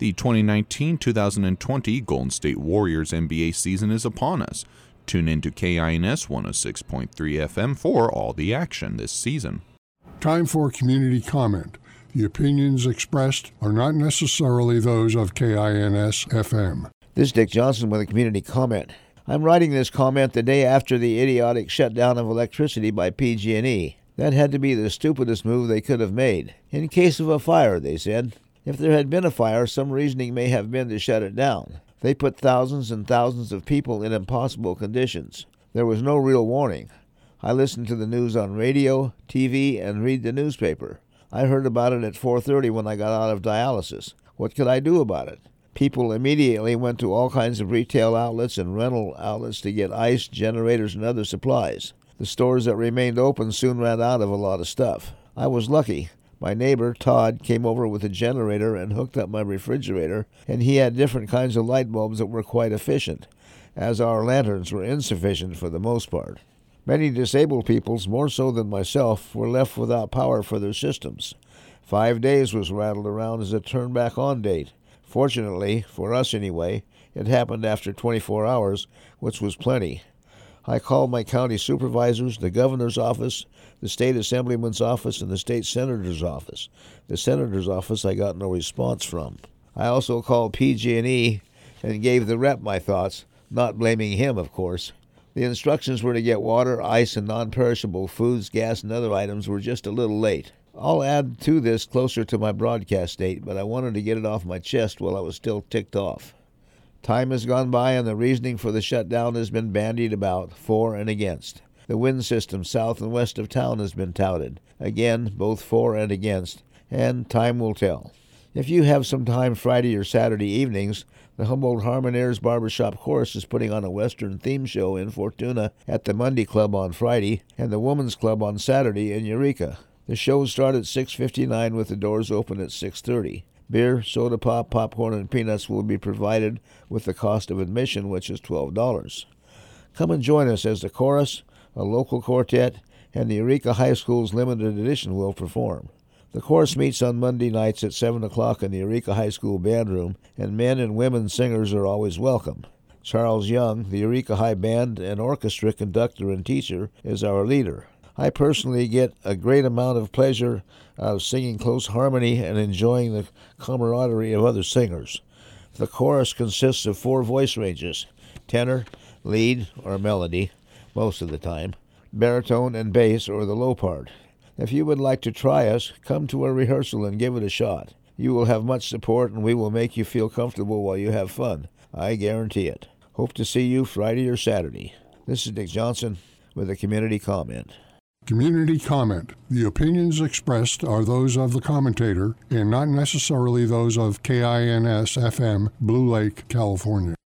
The 2019-2020 Golden State Warriors NBA season is upon us. Tune in to KINS 106.3 FM for all the action this season. Time for community comment. The opinions expressed are not necessarily those of KINS FM. This is Dick Johnson with a community comment. I'm writing this comment the day after the idiotic shutdown of electricity by PG&E. That had to be the stupidest move they could have made. In case of a fire, they said. If there had been a fire, some reasoning may have been to shut it down. They put thousands and thousands of people in impossible conditions. There was no real warning. I listened to the news on radio, TV, and read the newspaper. I heard about it at 4:30 when I got out of dialysis. What could I do about it? People immediately went to all kinds of retail outlets and rental outlets to get ice, generators, and other supplies. The stores that remained open soon ran out of a lot of stuff. I was lucky. My neighbor, Todd, came over with a generator and hooked up my refrigerator, and he had different kinds of light bulbs that were quite efficient, as our lanterns were insufficient for the most part. Many disabled peoples, more so than myself, were left without power for their systems. 5 days was rattled around as a turn-back-on date. Fortunately, for us anyway, it happened after 24 hours, which was plenty. I called my county supervisors, the governor's office, the state assemblyman's office, and the state senator's office. The senator's office I got no response from. I also called PG&E and gave the rep my thoughts, not blaming him, of course. The instructions were to get water, ice, and non-perishable foods, gas, and other items were just a little late. I'll add to this closer to my broadcast date, but I wanted to get it off my chest while I was still ticked off. Time has gone by and the reasoning for the shutdown has been bandied about, for and against. The wind system south and west of town has been touted. Again, both for and against, and time will tell. If you have some time Friday or Saturday evenings, the Humboldt Harmoniers Barbershop Chorus is putting on a Western theme show in Fortuna at the Monday Club on Friday and the Women's Club on Saturday in Eureka. The shows start at 6:59 with the doors open at 6:30. Beer, soda pop, popcorn, and peanuts will be provided with the cost of admission, which is $12. Come and join us as the chorus, a local quartet, and the Eureka High School's limited edition will perform. The chorus meets on Monday nights at 7 o'clock in the Eureka High School band room, and men and women singers are always welcome. Charles Young, the Eureka High Band and Orchestra conductor and teacher, is our leader. I personally get a great amount of pleasure out of singing close harmony and enjoying the camaraderie of other singers. The chorus consists of 4 voice ranges: tenor, lead, or melody, most of the time, baritone, and bass, or the low part. If you would like to try us, come to a rehearsal and give it a shot. You will have much support, and we will make you feel comfortable while you have fun. I guarantee it. Hope to see you Friday or Saturday. This is Dick Johnson with a community comment. Community comment. The opinions expressed are those of the commentator and not necessarily those of KINS FM, Blue Lake, California.